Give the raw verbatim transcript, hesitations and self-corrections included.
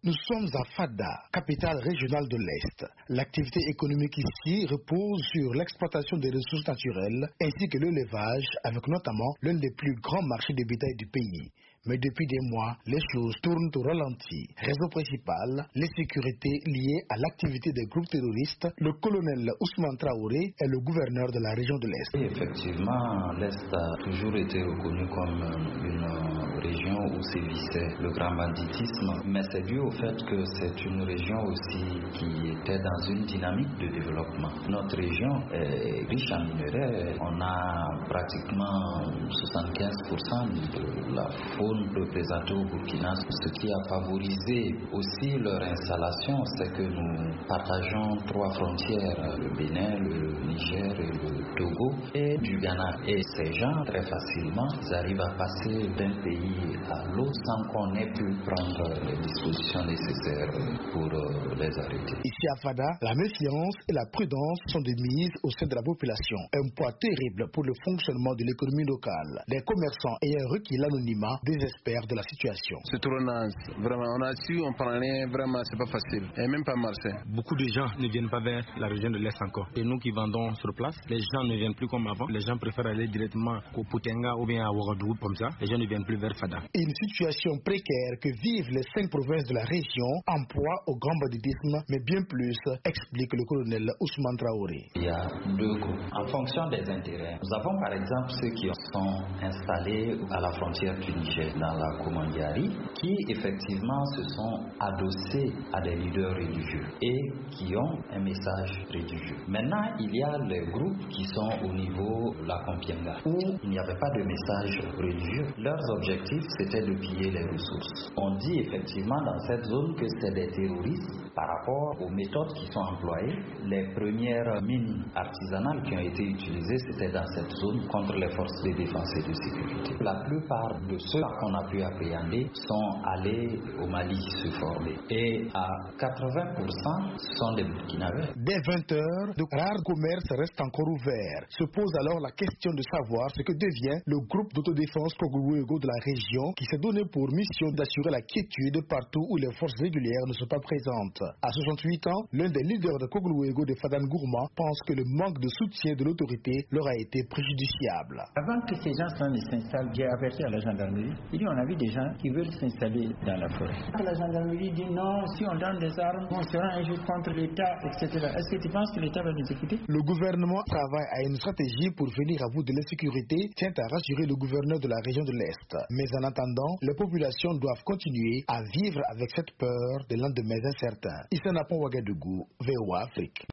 Nous sommes à Fada, capitale régionale de l'Est. L'activité économique ici repose sur l'exploitation des ressources naturelles ainsi que l'élevage, avec notamment l'un des plus grands marchés de bétail du pays. Mais depuis des mois, les choses tournent au ralenti. Raison principale, l'insécurité liée à l'activité des groupes terroristes. Le colonel Ousmane Traoré est le gouverneur de la région de l'Est. Et effectivement, l'Est a toujours été reconnu comme une région où sévissait le grand banditisme. Mais c'est dû au fait que c'est une région aussi qui était dans une dynamique de développement. Notre région est riche en minerais. On a pratiquement soixante-quinze pour cent de la faune représentée au Burkina. Ce qui a favorisé aussi leur installation, c'est que nous partageons trois frontières, le Bénin, le Niger et le Togo, et du Ghana. Et ces gens, très facilement, ils arrivent à passer d'un pays à l'autre sans qu'on ait pu prendre les dispositions nécessaires pour les arrêter. Ici à Fada, la méfiance et la prudence sont de mise au sein de la population. Un poids terrible pour le fonctionnement de l'économie locale. Les commerçants ayant requis l'anonymat désespèrent de la situation. C'est trop naze. Vraiment, on a su, on prend rien, vraiment, c'est pas facile. Et même pas marché. Beaucoup de gens ne viennent pas vers la région de l'Est encore. Et nous qui vendons sur place, les gens ne viennent plus comme avant. Les gens préfèrent aller directement au Poutenga ou bien à Ouagadougou comme ça. Les gens ne viennent plus vers Fada. Une situation précaire que vivent les cinq provinces de la région en proie au grand banditisme, mais bien plus, explique le colonel Ousmane Traoré. Il y a deux groupes en fonction des intérêts. Nous avons par exemple ceux qui sont installés à la frontière du Niger, dans la Komandiari, qui effectivement se sont adossés à des leaders religieux et qui ont un message religieux. Maintenant, il y a les groupes qui sont au niveau de la Kompienga, où il n'y avait pas de message religieux. Leurs objectifs, c'était de piller les ressources. On dit effectivement dans cette zone que c'est des terroristes par rapport aux méthodes qui sont employées. Les premières mines artisanales qui ont été utilisées, c'était dans cette zone contre les forces de défense et de sécurité. La plupart de ceux qu'on a pu appréhender sont allés au Mali se former. Et à quatre-vingts pour cent sont des Burkinabés. Dès vingt heures, de rares commerces restent encore ouverts. Se pose alors la question de savoir ce que devient le groupe d'autodéfense Kogouégo de la région qui s'est donné pour mission d'assurer la quiétude partout où les forces régulières ne sont pas présentes. À soixante-huit ans, l'un des leaders de Kogouégo de Fadan Gourma pense que le manque de soutien de l'autorité leur a été préjudiciable. Avant que ces gens s'installent, j'ai averti à la gendarmerie. Il dit on a vu des gens qui veulent s'installer dans la forêt. La gendarmerie dit non, si on donne des armes, on sera un jour contre l'État, et cetera. Est-ce que tu penses que l'État va nous écouter? Le gouvernement travaille à une stratégie pour venir à bout de l'insécurité, tient à rassurer le gouverneur de la région de l'Est. Mais en attendant, les populations doivent continuer à vivre avec cette peur des lendemains incertains. Issa Napon Ouagadougou, V O A Afrique.